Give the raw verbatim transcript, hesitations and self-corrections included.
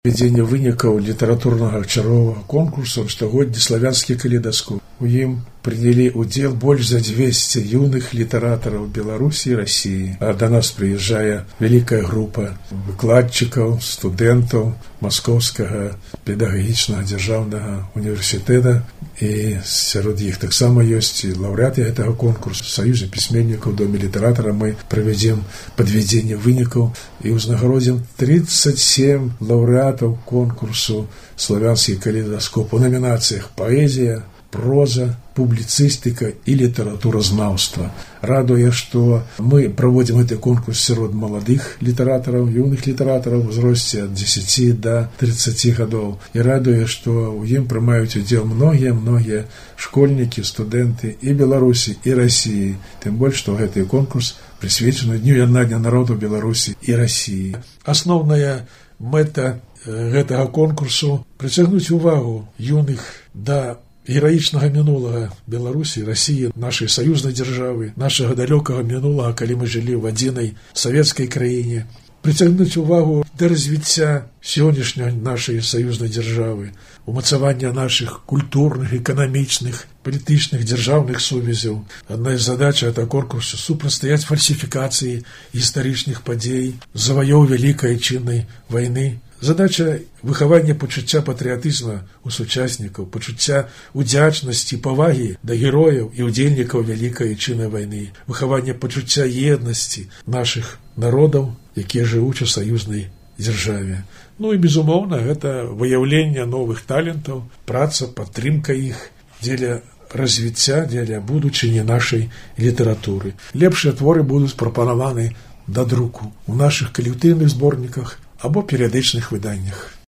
Вядзенне вынікаў літаратурнага чарговага конкурсу штогодні славянскі калейдаскоп. У ім прынялі ўдзел больш за дзвесце юных літаратараў Беларусі і Расіі. А да нас прыязджае вялікая група выкладчыкаў, студэнтаў Маскоўскага педагагічнага дзяржаўнага універсітэта. І сярод іх таксама ёсць і лаўрэаты гэтага конкурсу. Саюзе пісьменнікаў, доме літаратара мы правядзем падвядзенне вынікаў і ўзнагародзім тридцать семь лаўрэатаў конкурсу славянскі калейдаскоп у намінацыях паэзія, проза, публіцыстыка і літаратуразнаўства. Радуе, што мы праводзім гэты конкурс сярод маладых літаратараў, юных літаратараў у ўзросце ад дзесяці да трыццаці гадоў. І радуе, што ў ім прымаюць удзел многія-многія школьнікі, студэнты і Беларусі, і Расіі. Тым больш, што гэты конкурс прысвечаны Дню яднання народаў Беларусі і Расіі. Асноўная мэта гэтага конкурсу прыцягнуць увагу юных да гераічнага мінулага Беларусі, Расіі, нашай саюзнай дзяржавы, нашага далёкага мінулага, калі мы жылі ў адзінай савецкай краіне, прыцягнуць увагу да развіцця сённяшняй нашай саюзнай дзяржавы, умацавання нашых культурных, эканамічных, палітычных, дзяржаўных сувязяў. Адна з задач гэтага конкурсу супрацьстаяць фальсіфікацыі гістарычных падзей, заваёў вялікай айчыннай вайны. Задача выхавання пачуцця патрыятызма у сучаснікаў, пачуцця удзячнасці, павагі да герояў і ўдзельнікаў вялікай айчыннай вайны, выхавання пачуцця еднасці нашых народаў, якія жывуць у саюзнай дзяржаве. Ну і, безумоўна, гэта выяўленне новых талентаў, праца, падтрымка іх дзеля развіцця, дзеля будучыні нашай літаратуры. Лепшыя творы будуць прапанаваны да друку ў нашых калектыўных зборніках або перыядычных выданнях.